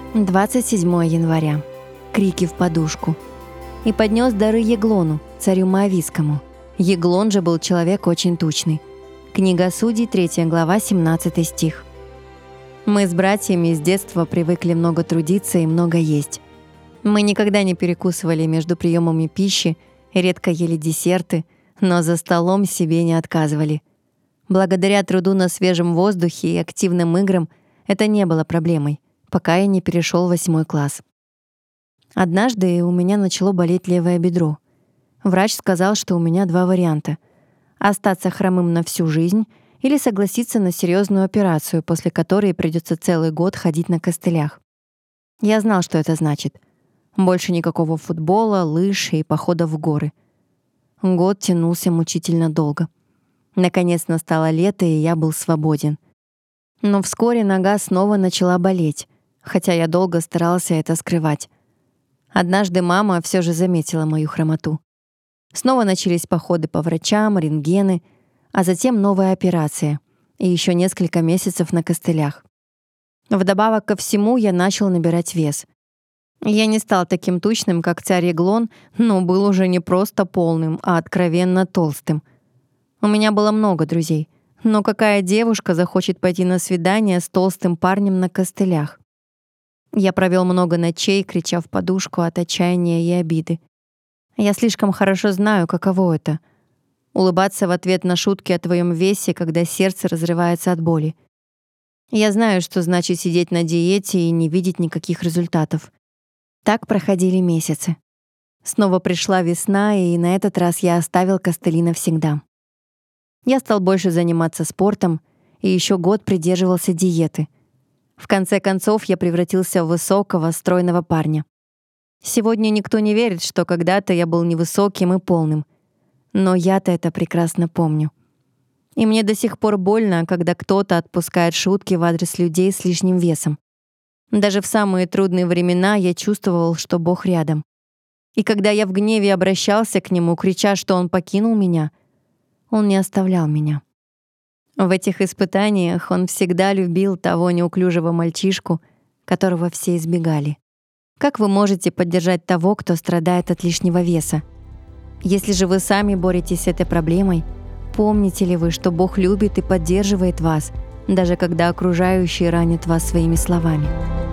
27 января. Крики в подушку. «И поднес дары Еглону, царю Моавискому». Еглон же был человек очень тучный. Книга Судей, 3 глава, 17 стих. Мы с братьями с детства привыкли много трудиться и много есть. Мы никогда не перекусывали между приемами пищи, редко ели десерты, но за столом себе не отказывали. Благодаря труду на свежем воздухе и активным играм это не было проблемой, пока я не перешел в 8 класс. Однажды у меня начало болеть левое бедро. Врач сказал, что у меня 2 варианта: остаться хромым на всю жизнь или согласиться на серьезную операцию, после которой придется целый год ходить на костылях. Я знал, что это значит. Больше никакого футбола, лыж и походов в горы. Год тянулся мучительно долго. Наконец настало лето, и я был свободен. Но вскоре нога снова начала болеть, хотя я долго старался это скрывать. Однажды мама все же заметила мою хромоту. Снова начались походы по врачам, рентгены, а затем новая операция и еще несколько месяцев на костылях. Вдобавок ко всему я начал набирать вес. Я не стал таким тучным, как царь Еглон, но был уже не просто полным, а откровенно толстым. У меня было много друзей, но какая девушка захочет пойти на свидание с толстым парнем на костылях? Я провел много ночей, крича в подушку от отчаяния и обиды. Я слишком хорошо знаю, каково это — улыбаться в ответ на шутки о твоем весе, когда сердце разрывается от боли. Я знаю, что значит сидеть на диете и не видеть никаких результатов. Так проходили месяцы. Снова пришла весна, и на этот раз я оставил костыли навсегда. Я стал больше заниматься спортом и еще год придерживался диеты. В конце концов, я превратился в высокого, стройного парня. Сегодня никто не верит, что когда-то я был невысоким и полным. Но я-то это прекрасно помню. И мне до сих пор больно, когда кто-то отпускает шутки в адрес людей с лишним весом. Даже в самые трудные времена я чувствовал, что Бог рядом. И когда я в гневе обращался к Нему, крича, что Он покинул меня, Он не оставлял меня. В этих испытаниях Он всегда любил того неуклюжего мальчишку, которого все избегали. Как вы можете поддержать того, кто страдает от лишнего веса? Если же вы сами боретесь с этой проблемой, помните ли вы, что Бог любит и поддерживает вас, даже когда окружающие ранят вас своими словами?